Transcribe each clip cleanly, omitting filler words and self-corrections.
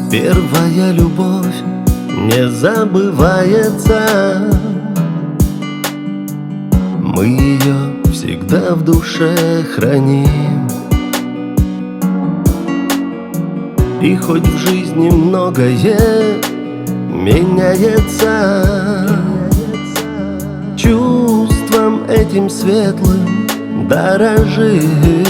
Первая любовь не забывается. Мы ее всегда в душе храним. И хоть в жизни многое меняется, чувством этим светлым дорожи.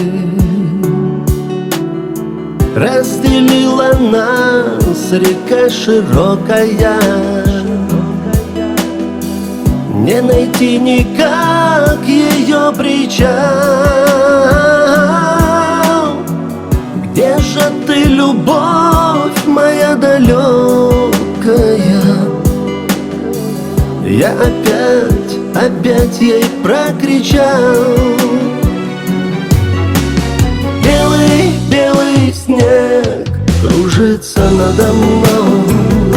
Разделила нас река широкая, не найти никак ее причал. Где же ты, любовь моя далекая? Я опять ей прокричал. Белый, белый снег кружится надо мной.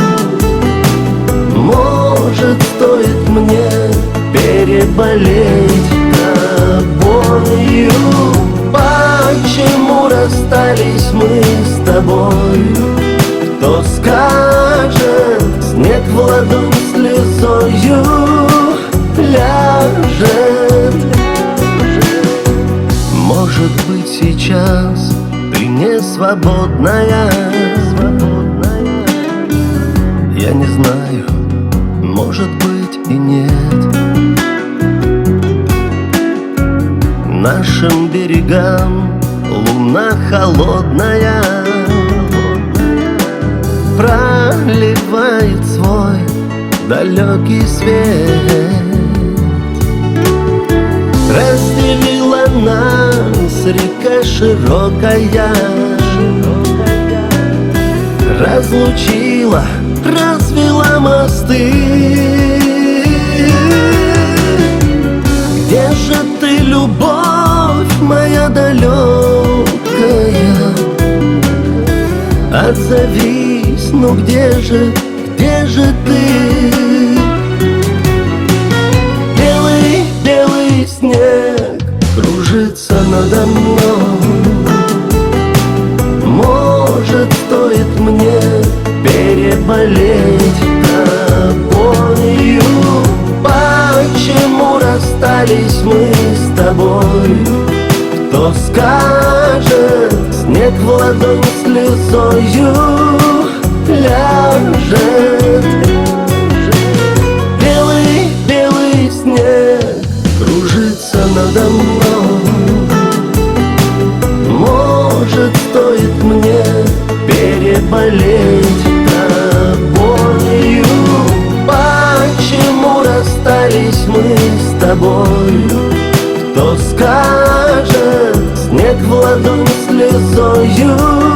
Может, стоит мне переболеть тобою? Почему расстались мы с тобой? Кто скажет, снег в ладонь слезою ляжет? Может быть, сейчас ты не свободная. Я не знаю, может быть и нет. Нашим берегам луна холодная проливает свой далекий свет. Разделила нас река широкая, разлучила, развела мосты. Где же ты, любовь моя далекая? Отзовись, ну где же ты? Белый, белый снег кружится надо мной. Может, стоит мне переболеть тобою? Почему расстались мы с тобой? Кто скажет, снег в ладонь слезою ляжет? Белый, белый снег кружится надо мной. Может, стоит мне переболеть тобою? Почему расстались мы с тобой? Кто скажет, снег в ладонь слезою